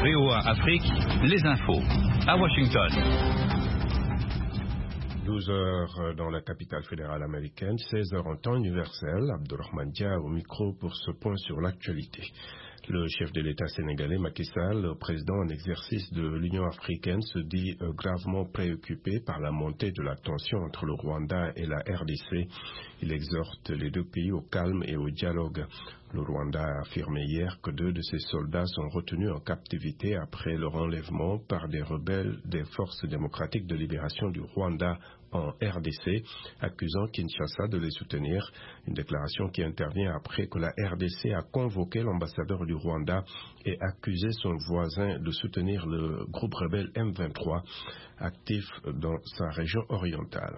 VOA Afrique, les infos. À Washington. 12 heures dans la capitale fédérale américaine, 16 heures en temps universel. Abdourahmane Dia au micro pour ce point sur l'actualité. Le chef de l'État sénégalais, Macky Sall, le président en exercice de l'Union africaine, se dit gravement préoccupé par la montée de la tension entre le Rwanda et la RDC. Il exhorte les deux pays au calme et au dialogue. Le Rwanda a affirmé hier que 2 de ses soldats sont retenus en captivité après leur enlèvement par des rebelles des forces démocratiques de libération du Rwanda en RDC, accusant Kinshasa de les soutenir. Une déclaration qui intervient après que la RDC a convoqué l'ambassadeur du Rwanda et accusé son voisin de soutenir le groupe rebelle M23, actif dans sa région orientale.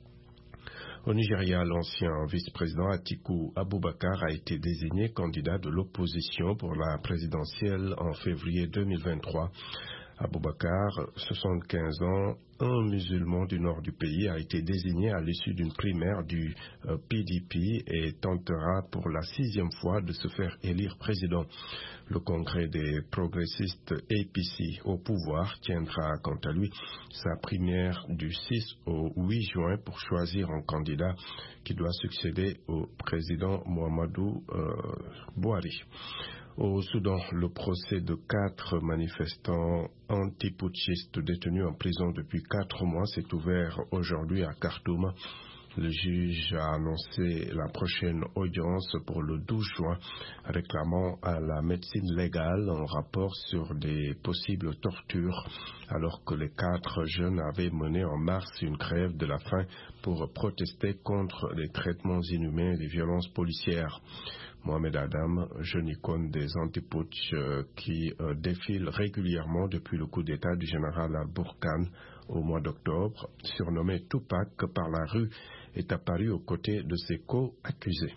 Au Nigeria, l'ancien vice-président Atiku Abubakar a été désigné candidat de l'opposition pour la présidentielle en février 2023. Abubakar, 75 ans, un musulman du nord du pays, a été désigné à l'issue d'une primaire du PDP et tentera pour la 6e fois de se faire élire président. Le congrès des progressistes APC au pouvoir tiendra quant à lui sa primaire du 6 au 8 juin pour choisir un candidat qui doit succéder au président Muhammadu Buhari. Au Soudan, le procès de 4 manifestants antiputschistes détenus en prison depuis 4 mois s'est ouvert aujourd'hui à Khartoum. Le juge a annoncé la prochaine audience pour le 12 juin, réclamant à la médecine légale un rapport sur des possibles tortures, alors que les 4 jeunes avaient mené en mars une grève de la faim pour protester contre les traitements inhumains et les violences policières. Mohamed Adam, jeune icône des antiputsch qui défile régulièrement depuis le coup d'État du général Al-Burhan au mois d'octobre, surnommé Tupac par la rue, est apparu aux côtés de ses co-accusés.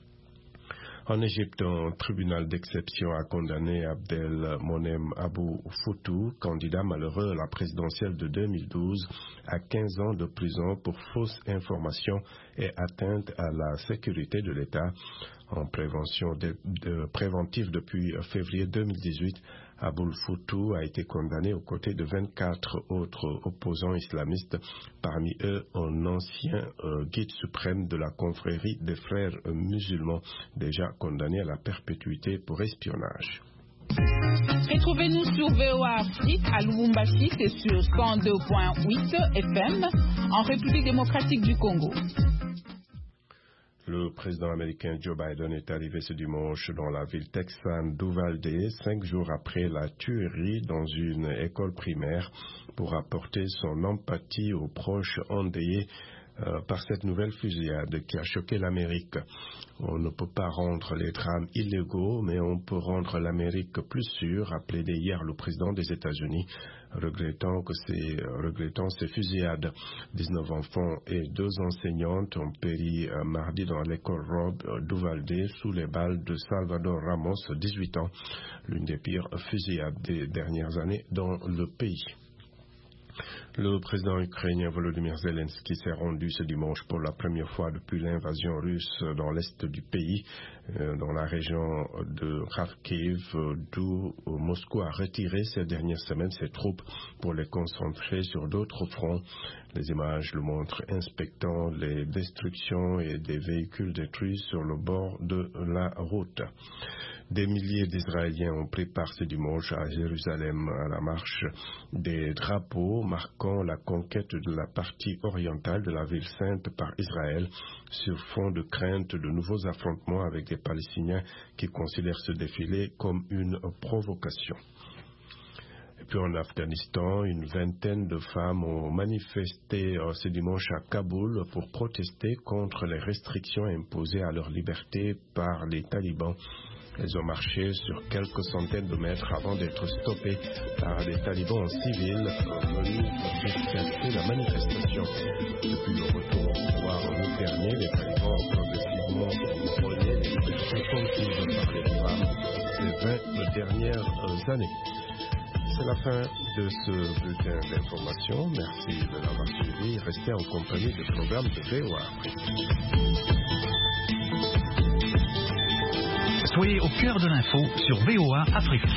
En Égypte, un tribunal d'exception a condamné Abdelmonem Abou Foutou, candidat malheureux à la présidentielle de 2012, à 15 ans de prison pour fausse information et atteinte à la sécurité de l'État. En préventive depuis février 2018, Aboul Foutou a été condamné aux côtés de 24 autres opposants islamistes, parmi eux un ancien guide suprême de la confrérie des frères musulmans, déjà condamné à la perpétuité pour espionnage. Retrouvez-nous sur VOA Afrique à Lubumbashi, c'est sur 102.8 FM en République démocratique du Congo. Le président américain Joe Biden est arrivé ce dimanche dans la ville texane d'Uvalde, 5 jours après la tuerie dans une école primaire, pour apporter son empathie aux proches endeuillés par cette nouvelle fusillade qui a choqué l'Amérique. On ne peut pas rendre les drames illégaux, mais on peut rendre l'Amérique plus sûre, a plaidé hier le président des États-Unis, regrettant ces fusillades. 19 enfants et 2 enseignantes ont péri mardi dans l'école Robb d'Uvalde sous les balles de Salvador Ramos, 18 ans, l'une des pires fusillades des dernières années dans le pays. Le président ukrainien Volodymyr Zelensky s'est rendu ce dimanche pour la première fois depuis l'invasion russe dans l'est du pays, dans la région de Kharkiv, d'où Moscou a retiré ces dernières semaines ses troupes pour les concentrer sur d'autres fronts. Les images le montrent inspectant les destructions et des véhicules détruits sur le bord de la route. Des milliers d'Israéliens ont pris part ce dimanche à Jérusalem à la marche des drapeaux marquant la conquête de la partie orientale de la ville sainte par Israël, sur fond de crainte de nouveaux affrontements avec des Palestiniens qui considèrent ce défilé comme une provocation. Et puis en Afghanistan, une vingtaine de femmes ont manifesté ce dimanche à Kaboul pour protester contre les restrictions imposées à leur liberté par les talibans. Elles ont marché sur quelques centaines de mètres avant d'être stoppées par des talibans en civil venus disperser la manifestation. Depuis le retour au pouvoir en août dernier, les talibans ont progressivement volé les libertés conquises par les femmes ces 20 dernières années. C'est la fin de ce bulletin d'information. Merci de l'avoir suivi. Restez en compagnie du programme de VOA Afrique. Soyez au cœur de l'info sur VOA Afrique.